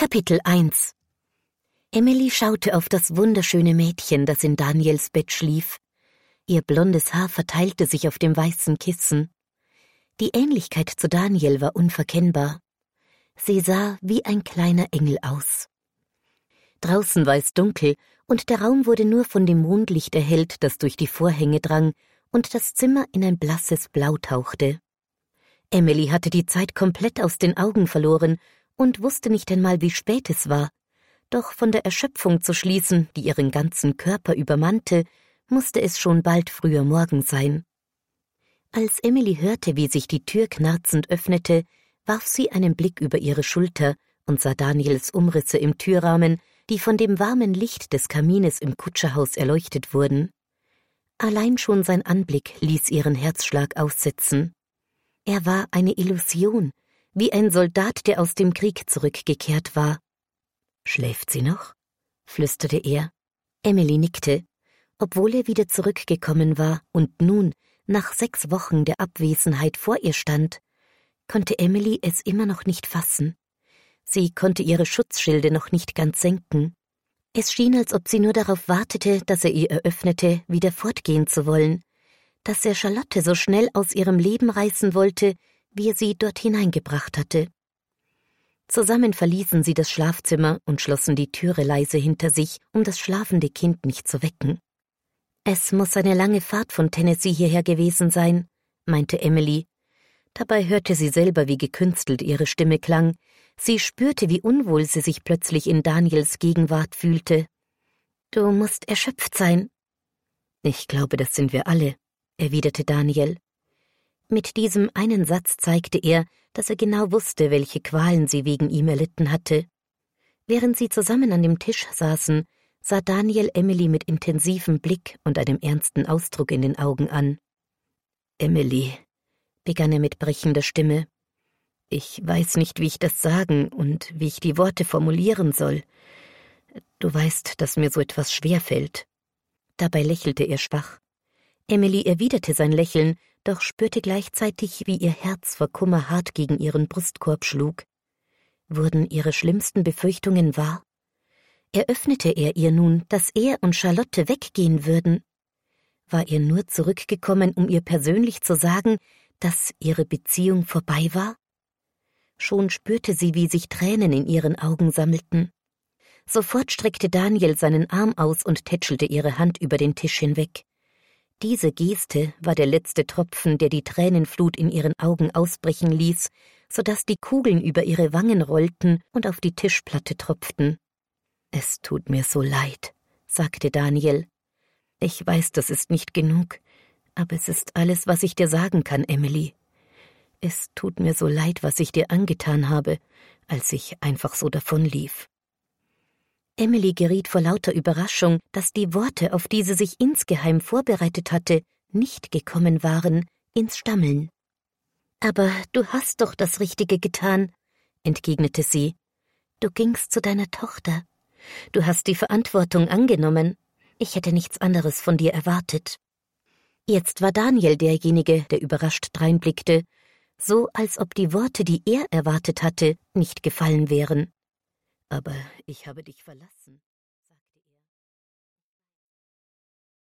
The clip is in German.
Kapitel 1. Emily schaute auf das wunderschöne Mädchen, das in Daniels Bett schlief. Ihr blondes Haar verteilte sich auf dem weißen Kissen. Die Ähnlichkeit zu Daniel war unverkennbar. Sie sah wie ein kleiner Engel aus. Draußen war es dunkel, und der Raum wurde nur von dem Mondlicht erhellt, das durch die Vorhänge drang und das Zimmer in ein blasses Blau tauchte. Emily hatte die Zeit komplett aus den Augen verloren und wusste nicht einmal, wie spät es war. Doch von der Erschöpfung zu schließen, die ihren ganzen Körper übermannte, musste es schon bald früher Morgen sein. Als Emily hörte, wie sich die Tür knarzend öffnete, warf sie einen Blick über ihre Schulter und sah Daniels Umrisse im Türrahmen, die von dem warmen Licht des Kamines im Kutscherhaus erleuchtet wurden. Allein schon sein Anblick ließ ihren Herzschlag aussetzen. Er war eine Illusion, wie ein Soldat, der aus dem Krieg zurückgekehrt war. »Schläft sie noch?« flüsterte er. Emily nickte. Obwohl er wieder zurückgekommen war und nun, nach 6 Wochen der Abwesenheit vor ihr stand, konnte Emily es immer noch nicht fassen. Sie konnte ihre Schutzschilde noch nicht ganz senken. Es schien, als ob sie nur darauf wartete, dass er ihr eröffnete, wieder fortgehen zu wollen, dass er Charlotte so schnell aus ihrem Leben reißen wollte, wie er sie dort hineingebracht hatte. Zusammen verließen sie das Schlafzimmer und schlossen die Türe leise hinter sich, um das schlafende Kind nicht zu wecken. »Es muss eine lange Fahrt von Tennessee hierher gewesen sein«, meinte Emily. Dabei hörte sie selber, wie gekünstelt ihre Stimme klang. Sie spürte, wie unwohl sie sich plötzlich in Daniels Gegenwart fühlte. »Du musst erschöpft sein.« »Ich glaube, das sind wir alle«, erwiderte Daniel. Mit diesem einen Satz zeigte er, dass er genau wusste, welche Qualen sie wegen ihm erlitten hatte. Während sie zusammen an dem Tisch saßen, sah Daniel Emily mit intensivem Blick und einem ernsten Ausdruck in den Augen an. »Emily«, begann er mit brechender Stimme, »ich weiß nicht, wie ich das sagen und wie ich die Worte formulieren soll. Du weißt, dass mir so etwas schwerfällt.« Dabei lächelte er schwach. Emily erwiderte sein Lächeln, doch spürte gleichzeitig, wie ihr Herz vor Kummer hart gegen ihren Brustkorb schlug. Wurden ihre schlimmsten Befürchtungen wahr? Eröffnete er ihr nun, dass er und Charlotte weggehen würden? War er nur zurückgekommen, um ihr persönlich zu sagen, dass ihre Beziehung vorbei war? Schon spürte sie, wie sich Tränen in ihren Augen sammelten. Sofort streckte Daniel seinen Arm aus und tätschelte ihre Hand über den Tisch hinweg. Diese Geste war der letzte Tropfen, der die Tränenflut in ihren Augen ausbrechen ließ, sodass die Kugeln über ihre Wangen rollten und auf die Tischplatte tropften. »Es tut mir so leid«, sagte Daniel. »Ich weiß, das ist nicht genug, aber es ist alles, was ich dir sagen kann, Emily. Es tut mir so leid, was ich dir angetan habe, als ich einfach so davonlief.« Emily geriet vor lauter Überraschung, dass die Worte, auf die sie sich insgeheim vorbereitet hatte, nicht gekommen waren, ins Stammeln. »Aber du hast doch das Richtige getan«, entgegnete sie. »Du gingst zu deiner Tochter. Du hast die Verantwortung angenommen. Ich hätte nichts anderes von dir erwartet.« Jetzt war Daniel derjenige, der überrascht dreinblickte, so als ob die Worte, die er erwartet hatte, nicht gefallen wären. »Aber ich habe dich verlassen.«